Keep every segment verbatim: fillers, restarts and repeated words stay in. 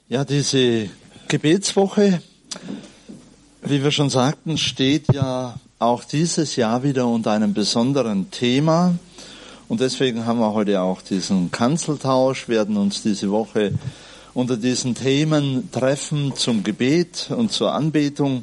Ja, diese Gebetswoche, wie wir schon sagten, steht ja auch dieses Jahr wieder unter einem besonderen Thema. Und deswegen haben wir heute auch diesen Kanzeltausch, werden uns diese Woche unter diesen Themen treffen zum Gebet und zur Anbetung.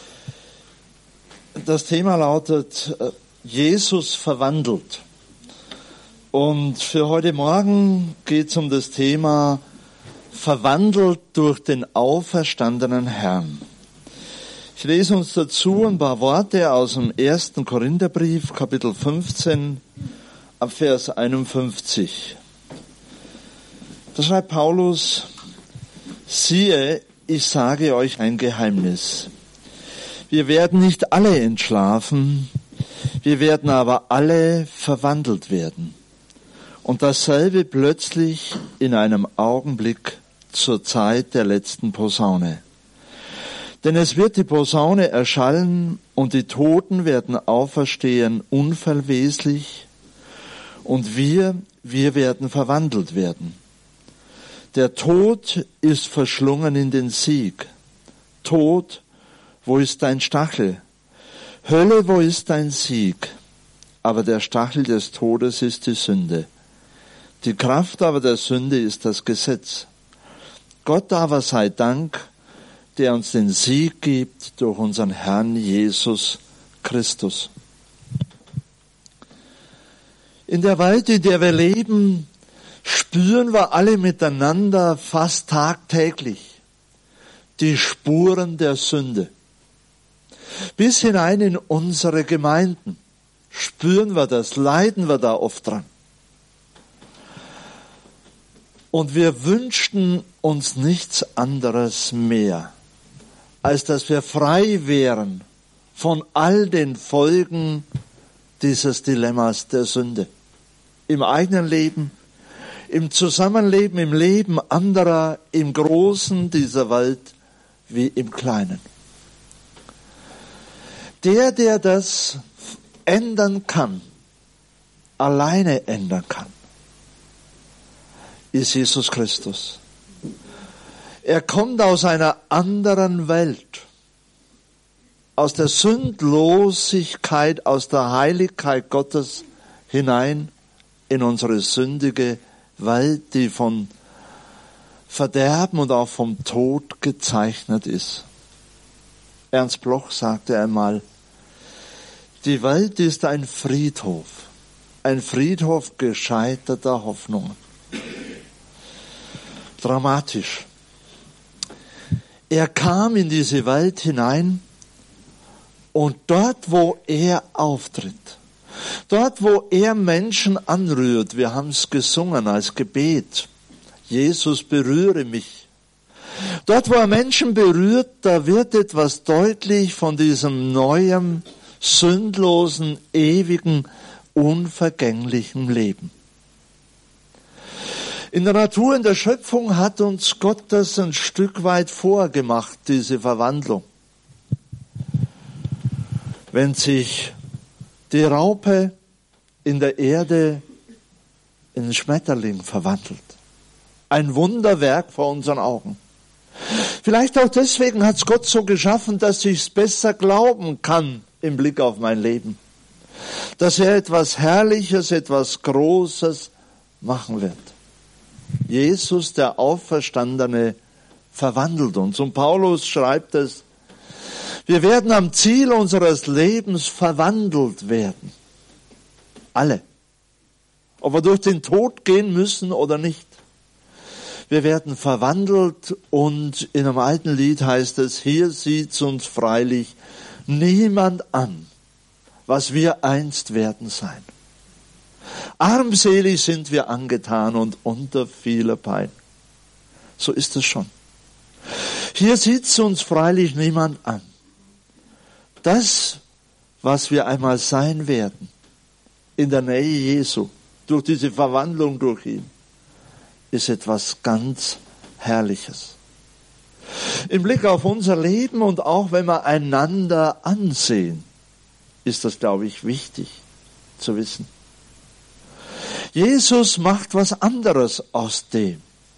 Das Thema lautet Jesus verwandelt. Und für heute Morgen geht es um das Thema verwandelt durch den auferstandenen Herrn. Ich lese uns dazu ein paar Worte aus dem ersten Korintherbrief, Kapitel fünfzehn, ab Vers einundfünfzig. Da schreibt Paulus: Siehe, ich sage euch ein Geheimnis. Wir werden nicht alle entschlafen, wir werden aber alle verwandelt werden. Und dasselbe plötzlich in einem Augenblick zur Zeit der letzten Posaune. Denn es wird die Posaune erschallen und die Toten werden auferstehen unverweslich und wir, wir werden verwandelt werden. Der Tod ist verschlungen in den Sieg. Tod, wo ist dein Stachel? Hölle, wo ist dein Sieg? Aber der Stachel des Todes ist die Sünde. Die Kraft aber der Sünde ist das Gesetz. Gott aber sei Dank, der uns den Sieg gibt durch unseren Herrn Jesus Christus. In der Welt, in der wir leben, spüren wir alle miteinander fast tagtäglich die Spuren der Sünde. Bis hinein in unsere Gemeinden spüren wir das, leiden wir da oft dran. Und wir wünschten uns nichts anderes mehr, als dass wir frei wären von all den Folgen dieses Dilemmas der Sünde. Im eigenen Leben, im Zusammenleben, im Leben anderer, im Großen dieser Welt wie im Kleinen. Der, der das ändern kann, alleine ändern kann, ist Jesus Christus. Er kommt aus einer anderen Welt, aus der Sündlosigkeit, aus der Heiligkeit Gottes hinein in unsere sündige Welt, die von Verderben und auch vom Tod gezeichnet ist. Ernst Bloch sagte einmal, die Welt ist ein Friedhof, ein Friedhof gescheiterter Hoffnungen. Dramatisch. Er kam in diese Welt hinein und dort, wo er auftritt, dort, wo er Menschen anrührt, wir haben es gesungen als Gebet, Jesus berühre mich. Dort, wo er Menschen berührt, da wird etwas deutlich von diesem neuen, sündlosen, ewigen, unvergänglichen Leben. In der Natur, in der Schöpfung hat uns Gott das ein Stück weit vorgemacht, diese Verwandlung. Wenn sich die Raupe in der Erde in einen Schmetterling verwandelt. Ein Wunderwerk vor unseren Augen. Vielleicht auch deswegen hat es Gott so geschaffen, dass ich es besser glauben kann im Blick auf mein Leben. Dass er etwas Herrliches, etwas Großes machen wird. Jesus, der Auferstandene, verwandelt uns. Und Paulus schreibt es, wir werden am Ziel unseres Lebens verwandelt werden. Alle. Ob wir durch den Tod gehen müssen oder nicht. Wir werden verwandelt und in einem alten Lied heißt es, hier sieht's uns freilich niemand an, was wir einst werden sein. Armselig sind wir angetan und unter vieler Pein. So ist es schon. Hier sieht's uns freilich niemand an. Das, was wir einmal sein werden, in der Nähe Jesu, durch diese Verwandlung durch ihn, ist etwas ganz Herrliches. Im Blick auf unser Leben und auch wenn wir einander ansehen, ist das, glaube ich, wichtig zu wissen. Jesus macht was anderes aus dem,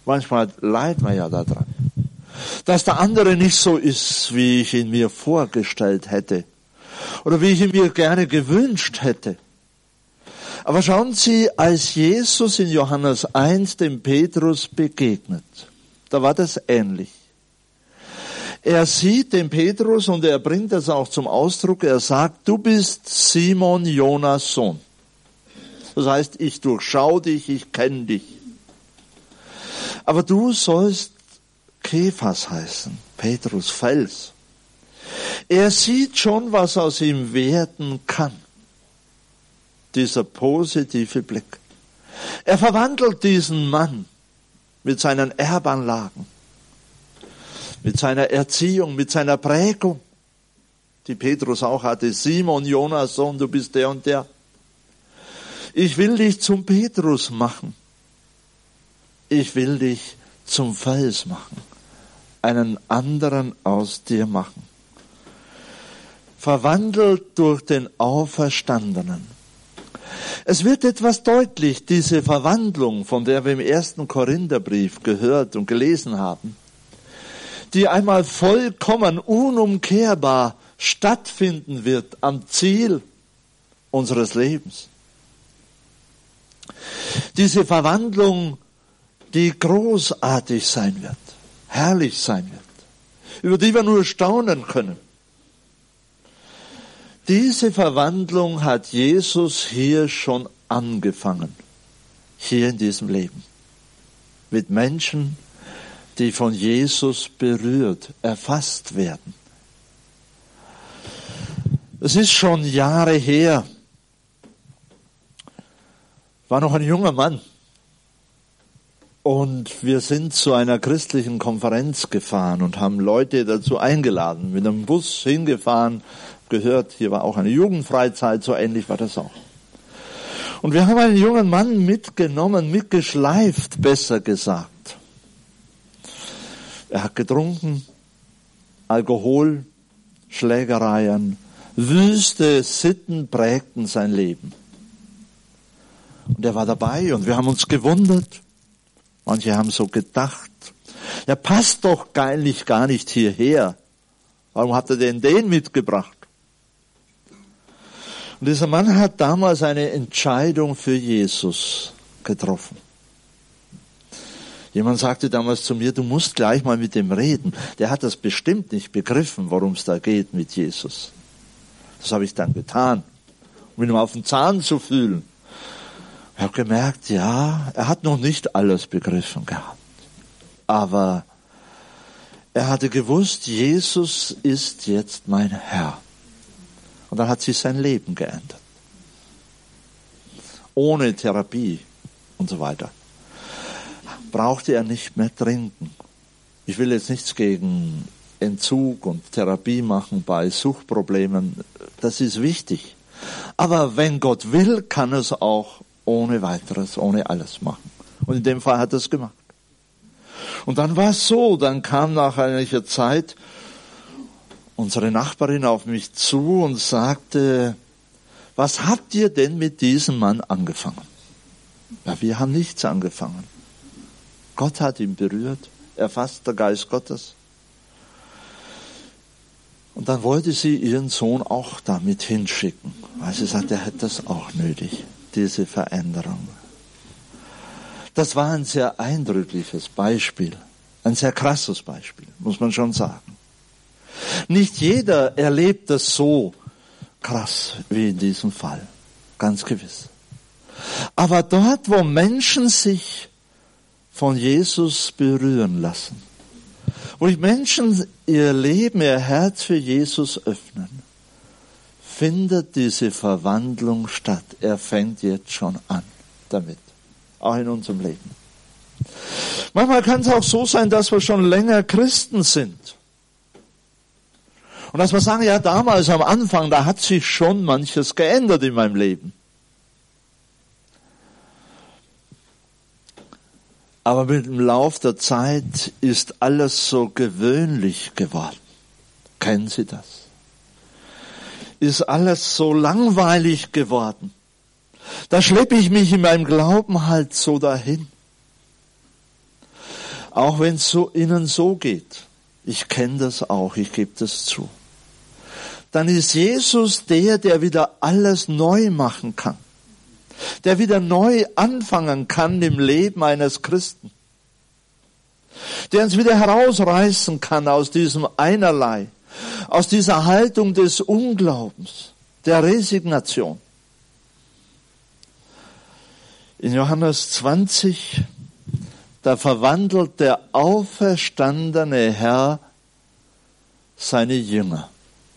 Manchmal leiden wir ja daran, dass der andere nicht so ist, wie ich ihn mir vorgestellt hätte oder wie ich ihn mir gerne gewünscht hätte. Aber schauen Sie, als Jesus in Johannes eins dem Petrus begegnet, da war das ähnlich. Er sieht den Petrus und er bringt das auch zum Ausdruck. Er sagt, du bist Simon, Jonas Sohn. Das heißt, ich durchschau dich, ich kenne dich. Aber du sollst Kephas heißen, Petrus, Fels. Er sieht schon, was aus ihm werden kann. Dieser positive Blick. Er verwandelt diesen Mann mit seinen Erbanlagen, mit seiner Erziehung, mit seiner Prägung, die Petrus auch hatte. Simon, Jonas Sohn, du bist der und der. Ich will dich zum Petrus machen. Ich will dich zum Fels machen. Einen anderen aus dir machen. Verwandelt durch den Auferstandenen. Es wird etwas deutlich, diese Verwandlung, von der wir im ersten Korintherbrief gehört und gelesen haben, die einmal vollkommen, unumkehrbar stattfinden wird am Ziel unseres Lebens. Diese Verwandlung, die großartig sein wird, herrlich sein wird, über die wir nur staunen können. Diese Verwandlung hat Jesus hier schon angefangen, hier in diesem Leben, mit Menschen, die von Jesus berührt, erfasst werden. Es ist schon Jahre her, war noch ein junger Mann und wir sind zu einer christlichen Konferenz gefahren und haben Leute dazu eingeladen, mit einem Bus hingefahren, gehört, hier war auch eine Jugendfreizeit, so ähnlich war das auch. Und wir haben einen jungen Mann mitgenommen, mitgeschleift, besser gesagt. Er hat getrunken, Alkohol, Schlägereien, wüste Sitten prägten sein Leben. Und er war dabei und wir haben uns gewundert. Manche haben so gedacht, der passt doch eigentlich gar nicht hierher. Warum hat er denn den mitgebracht? Und dieser Mann hat damals eine Entscheidung für Jesus getroffen. Jemand sagte damals zu mir, du musst gleich mal mit dem reden. Der hat das bestimmt nicht begriffen, worum es da geht mit Jesus. Das habe ich dann getan, um ihn auf den Zahn zu fühlen. Ich habe gemerkt, ja, er hat noch nicht alles begriffen gehabt. Aber er hatte gewusst, Jesus ist jetzt mein Herr. Und dann hat sich sein Leben geändert. Ohne Therapie und so weiter. Brauchte er nicht mehr trinken. Ich will jetzt nichts gegen Entzug und Therapie machen bei Suchtproblemen. Das ist wichtig. Aber wenn Gott will, kann es auch ohne weiteres, ohne alles machen. Und in dem Fall hat er es gemacht. Und dann war es so, dann kam nach einiger Zeit unsere Nachbarin auf mich zu und sagte, was habt ihr denn mit diesem Mann angefangen? Ja, wir haben nichts angefangen. Gott hat ihn berührt, erfasst der Geist Gottes. Und dann wollte sie ihren Sohn auch damit hinschicken, weil sie sagte, er hätte das auch nötig, diese Veränderung. Das war ein sehr eindrückliches Beispiel, ein sehr krasses Beispiel, muss man schon sagen. Nicht jeder erlebt das so krass wie in diesem Fall, ganz gewiss. Aber dort, wo Menschen sich von Jesus berühren lassen, wo die Menschen ihr Leben, ihr Herz für Jesus öffnen, findet diese Verwandlung statt. Er fängt jetzt schon an damit, auch in unserem Leben. Manchmal kann es auch so sein, dass wir schon länger Christen sind. Und dass wir sagen, ja, damals am Anfang, da hat sich schon manches geändert in meinem Leben. Aber mit dem Lauf der Zeit ist alles so gewöhnlich geworden. Kennen Sie das? Ist alles so langweilig geworden. Da schleppe ich mich in meinem Glauben halt so dahin. Auch wenn es so ihnen so geht. Ich kenne das auch, ich gebe das zu. Dann ist Jesus der, der wieder alles neu machen kann. Der wieder neu anfangen kann im Leben eines Christen. Der uns wieder herausreißen kann aus diesem Einerlei, aus dieser Haltung des Unglaubens, der Resignation. In Johannes zwanzig, da verwandelt der auferstandene Herr seine Jünger.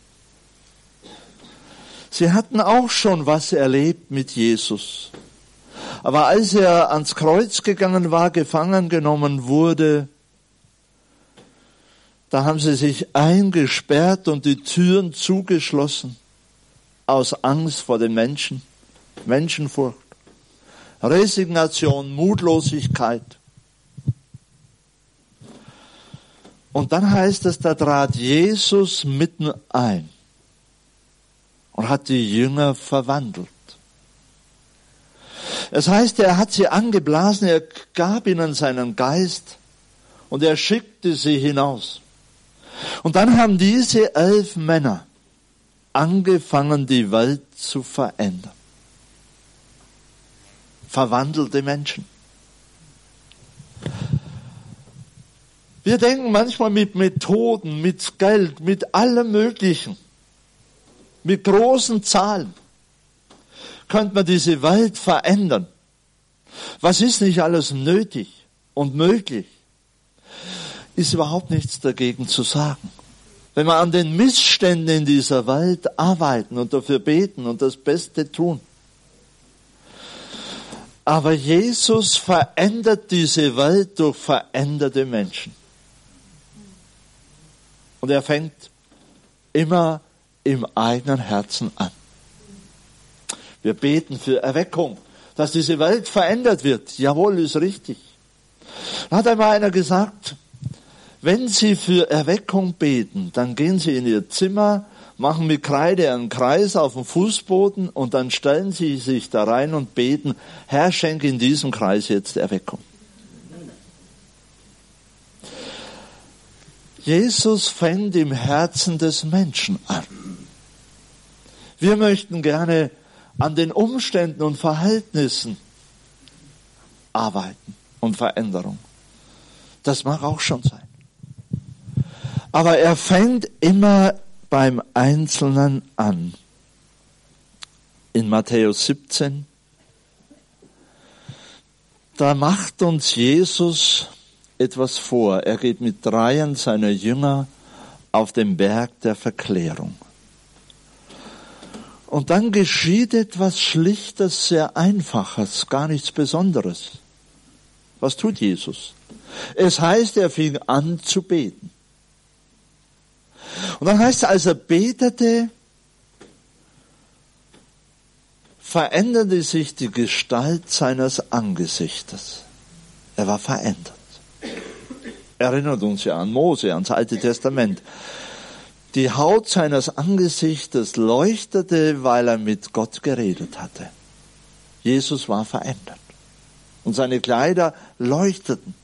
Sie hatten auch schon was erlebt mit Jesus. Aber als er ans Kreuz gegangen war, gefangen genommen wurde, da haben sie sich eingesperrt und die Türen zugeschlossen, aus Angst vor den Menschen, Menschenfurcht, Resignation, Mutlosigkeit. Und dann heißt es, da trat Jesus mitten ein und hat die Jünger verwandelt. Es heißt, er hat sie angeblasen, er gab ihnen seinen Geist und er schickte sie hinaus. Und dann haben diese elf Männer angefangen, die Welt zu verändern. Verwandelte Menschen. Wir denken manchmal mit Methoden, mit Geld, mit allem Möglichen, mit großen Zahlen, könnte man diese Welt verändern. Was ist nicht alles nötig und möglich? Ist überhaupt nichts dagegen zu sagen. Wenn wir an den Missständen in dieser Welt arbeiten und dafür beten und das Beste tun. Aber Jesus verändert diese Welt durch veränderte Menschen. Und er fängt immer im eigenen Herzen an. Wir beten für Erweckung, dass diese Welt verändert wird. Jawohl, ist richtig. Da hat einmal einer gesagt, wenn Sie für Erweckung beten, dann gehen Sie in Ihr Zimmer, machen mit Kreide einen Kreis auf dem Fußboden und dann stellen Sie sich da rein und beten, Herr, schenke in diesem Kreis jetzt Erweckung. Jesus fängt im Herzen des Menschen an. Wir möchten gerne an den Umständen und Verhältnissen arbeiten und Veränderung. Das mag auch schon sein. Aber er fängt immer beim Einzelnen an. In Matthäus siebzehn, da macht uns Jesus etwas vor. Er geht mit dreien seiner Jünger auf den Berg der Verklärung. Und dann geschieht etwas Schlichtes, sehr Einfaches, gar nichts Besonderes. Was tut Jesus? Es heißt, er fing an zu beten. Und dann heißt es, als er betete, veränderte sich die Gestalt seines Angesichtes. Er war verändert. Erinnert uns ja an Mose, ans Alte Testament. Die Haut seines Angesichtes leuchtete, weil er mit Gott geredet hatte. Jesus war verändert. Und seine Kleider leuchteten.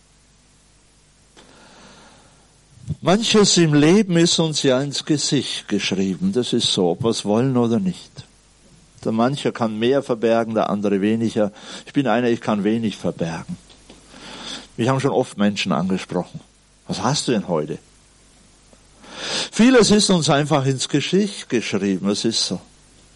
Manches im Leben ist uns ja ins Gesicht geschrieben. Das ist so, ob wir es wollen oder nicht. Der manche kann mehr verbergen, der andere weniger. Ich bin einer, ich kann wenig verbergen. Mich haben schon oft Menschen angesprochen. Was hast du denn heute? Vieles ist uns einfach ins Gesicht geschrieben, es ist so.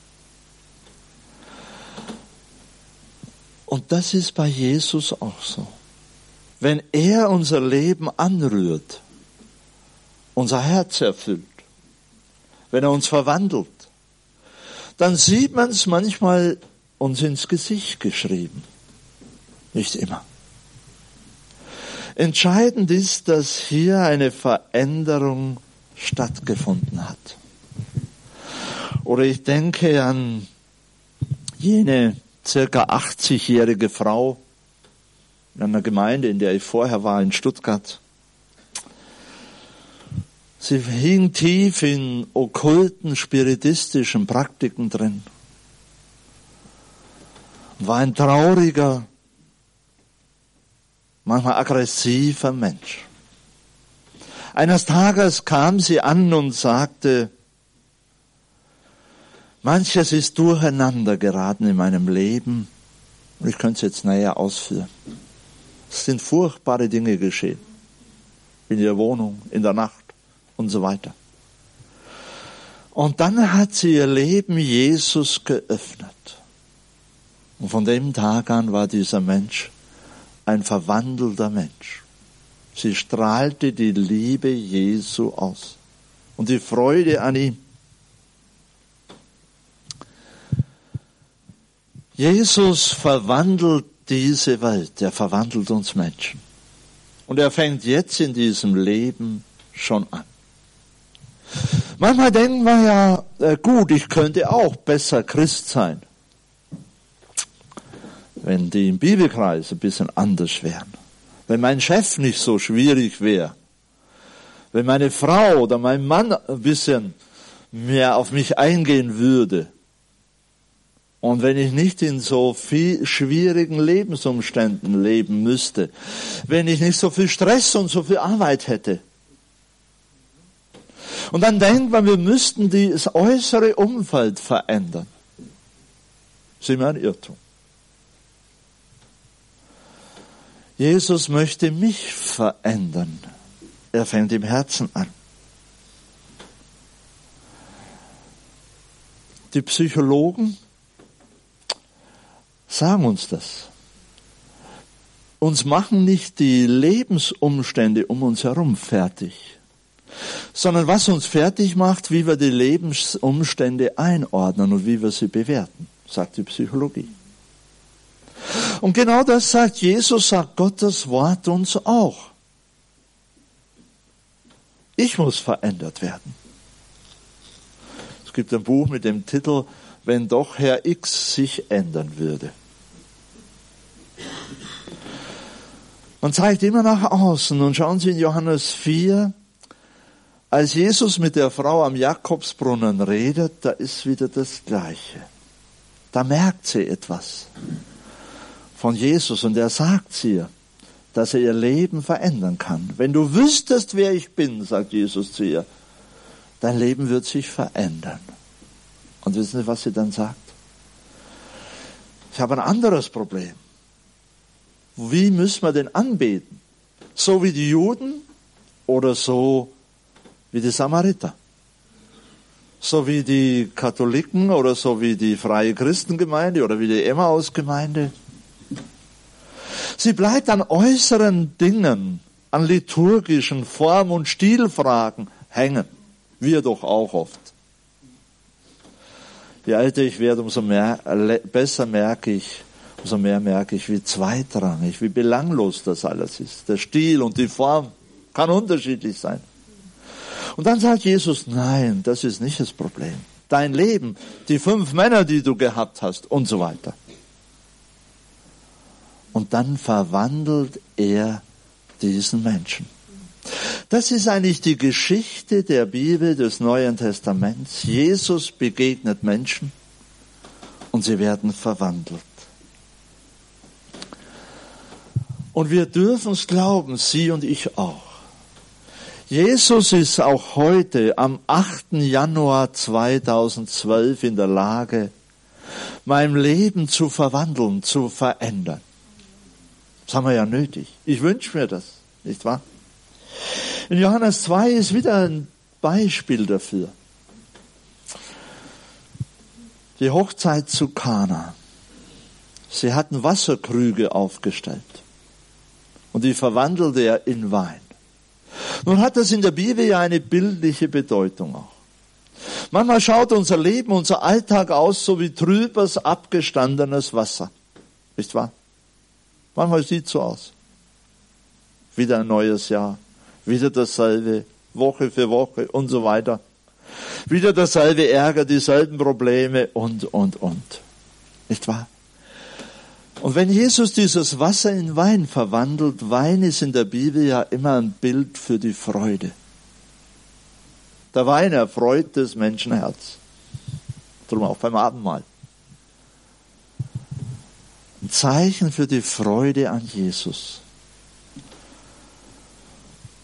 Und das ist bei Jesus auch so. Wenn er unser Leben anrührt, unser Herz erfüllt, wenn er uns verwandelt, dann sieht man es manchmal uns ins Gesicht geschrieben. Nicht immer. Entscheidend ist, dass hier eine Veränderung stattgefunden hat. Oder ich denke an jene circa achtzigjährige Frau in einer Gemeinde, in der ich vorher war, in Stuttgart. Sie hing tief in okkulten, spiritistischen Praktiken drin. War ein trauriger manchmal aggressiver Mensch. Eines Tages kam sie an und sagte, manches ist durcheinander geraten in meinem Leben und ich könnte es jetzt näher ausführen. Es sind furchtbare Dinge geschehen. In ihrer Wohnung, in der Nacht und so weiter. Und dann hat sie ihr Leben Jesus geöffnet. Und von dem Tag an war dieser Mensch ein verwandelter Mensch. Sie strahlte die Liebe Jesu aus und die Freude an ihm. Jesus verwandelt diese Welt, er verwandelt uns Menschen. Und er fängt jetzt in diesem Leben schon an. Manchmal denken wir ja, äh, gut, ich könnte auch besser Christ sein, wenn die im Bibelkreis ein bisschen anders wären. Wenn mein Chef nicht so schwierig wäre. Wenn meine Frau oder mein Mann ein bisschen mehr auf mich eingehen würde. Und wenn ich nicht in so viel schwierigen Lebensumständen leben müsste. Wenn ich nicht so viel Stress und so viel Arbeit hätte. Und dann denkt man, wir müssten das äußere Umfeld verändern. Das ist immer ein Irrtum. Jesus möchte mich verändern. Er fängt im Herzen an. Die Psychologen sagen uns das. Uns machen nicht die Lebensumstände um uns herum fertig, sondern was uns fertig macht, wie wir die Lebensumstände einordnen und wie wir sie bewerten, sagt die Psychologie. Und genau das sagt Jesus, sagt Gottes Wort uns auch. Ich muss verändert werden. Es gibt ein Buch mit dem Titel, wenn doch Herr X sich ändern würde. Man zeigt immer nach außen und schauen Sie in Johannes vier, als Jesus mit der Frau am Jakobsbrunnen redet, da ist wieder das Gleiche. Da merkt sie etwas von Jesus und er sagt ihr, dass er ihr Leben verändern kann. Wenn du wüsstest, wer ich bin, sagt Jesus zu ihr, dein Leben wird sich verändern. Und wissen Sie, was sie dann sagt? Ich habe ein anderes Problem. Wie müssen wir denn anbeten? So wie die Juden oder so wie die Samariter? So wie die Katholiken oder so wie die Freie Christengemeinde oder wie die Emmausgemeinde? Sie bleibt an äußeren Dingen, an liturgischen Form- und Stilfragen hängen. Wir doch auch oft. Je älter ich werde, umso mehr, besser merke ich, umso mehr merke ich, wie zweitrangig, wie belanglos das alles ist. Der Stil und die Form kann unterschiedlich sein. Und dann sagt Jesus, nein, das ist nicht das Problem. Dein Leben, die fünf Männer, die du gehabt hast und so weiter. Und dann verwandelt er diesen Menschen. Das ist eigentlich die Geschichte der Bibel des Neuen Testaments. Jesus begegnet Menschen und sie werden verwandelt. Und wir dürfen es glauben, Sie und ich auch. Jesus ist auch heute am achten Januar zweitausendzwölf in der Lage, mein Leben zu verwandeln, zu verändern. Das haben wir ja nötig. Ich wünsche mir das, nicht wahr? In Johannes zwei ist wieder ein Beispiel dafür. Die Hochzeit zu Kana. Sie hatten Wasserkrüge aufgestellt. Und die verwandelte er in Wein. Nun hat das in der Bibel ja eine bildliche Bedeutung auch. Manchmal schaut unser Leben, unser Alltag aus, so wie trübes, abgestandenes Wasser. Nicht wahr? Manchmal sieht es so aus. Wieder ein neues Jahr. Wieder dasselbe, Woche für Woche und so weiter. Wieder dasselbe Ärger, dieselben Probleme und, und, und. Nicht wahr? Und wenn Jesus dieses Wasser in Wein verwandelt, Wein ist in der Bibel ja immer ein Bild für die Freude. Der Wein erfreut das Menschenherz. Darum auch beim Abendmahl. Ein Zeichen für die Freude an Jesus.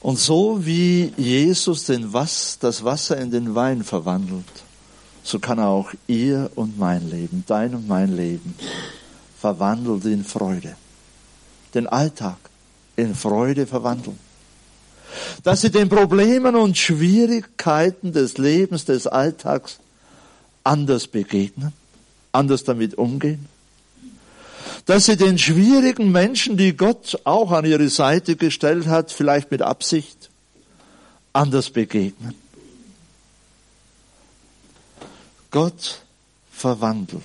Und so wie Jesus den Was, das Wasser in den Wein verwandelt, so kann er auch ihr und mein Leben, dein und mein Leben, verwandelt in Freude. Den Alltag in Freude verwandeln. Dass sie den Problemen und Schwierigkeiten des Lebens, des Alltags anders begegnen, anders damit umgehen. Dass sie den schwierigen Menschen, die Gott auch an ihre Seite gestellt hat, vielleicht mit Absicht, anders begegnen. Gott verwandelt.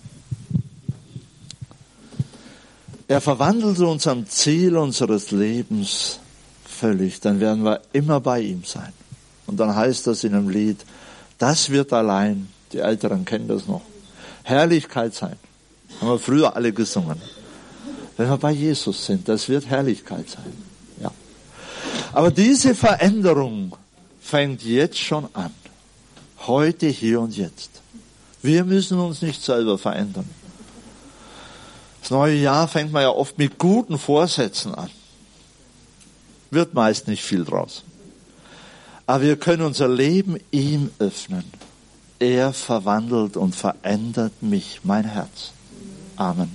Er verwandelt uns am Ziel unseres Lebens völlig. Dann werden wir immer bei ihm sein. Und dann heißt das in einem Lied, das wird allein, die Älteren kennen das noch, Herrlichkeit sein. Haben wir früher alle gesungen. Wenn wir bei Jesus sind, das wird Herrlichkeit sein. Ja. Aber diese Veränderung fängt jetzt schon an. Heute, hier und jetzt. Wir müssen uns nicht selber verändern. Das neue Jahr fängt man ja oft mit guten Vorsätzen an. Wird meist nicht viel draus. Aber wir können unser Leben ihm öffnen. Er verwandelt und verändert mich, mein Herz. Amen.